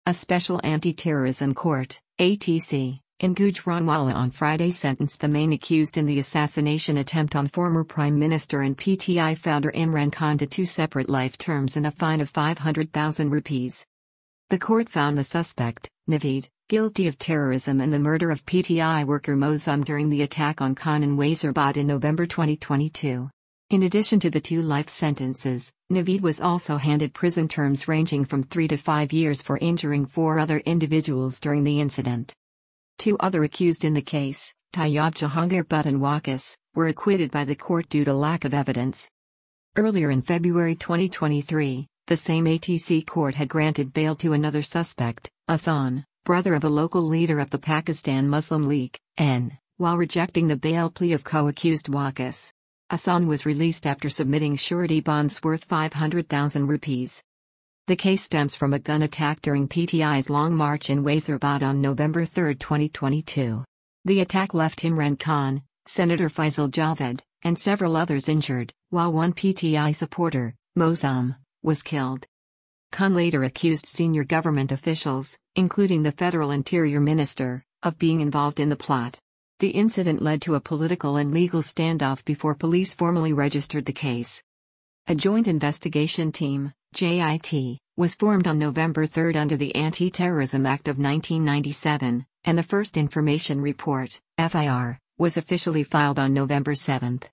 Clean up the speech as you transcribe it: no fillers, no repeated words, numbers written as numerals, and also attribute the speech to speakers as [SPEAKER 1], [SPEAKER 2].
[SPEAKER 1] A special anti-terrorism court, ATC, in Gujranwala on Friday sentenced the main accused in the assassination attempt on former Prime Minister and PTI founder Imran Khan to 2 separate life terms and a fine of 500,000 rupees. The court found the suspect, Naveed, guilty of terrorism and the murder of PTI worker Mozam during the attack on Khan in Wazirabad in November 2022. In addition to the 2 life sentences, Naveed was also handed prison terms ranging from 3 to 5 years for injuring 4 other individuals during the incident. 2 other accused in the case, Tayyab Jahangir Butt and Waqas, were acquitted by the court due to lack of evidence. Earlier in February 2023, the same ATC court had granted bail to another suspect, Ahsan, brother of a local leader of the Pakistan Muslim League, N, while rejecting the bail plea of co-accused Waqas. Ahsan was released after submitting surety bonds worth 500,000 rupees. The case stems from a gun attack during PTI's Long March in Wazirabad on November 3, 2022. The attack left Imran Khan, Senator Faisal Javed, and several others injured, while one PTI supporter, Mozam, was killed. Khan later accused senior government officials, including the Federal Interior Minister, of being involved in the plot. The incident led to a political and legal standoff before police formally registered the case. A joint investigation team, JIT, was formed on November 3 under the Anti-Terrorism Act of 1997, and the first information report, FIR, was officially filed on November 7.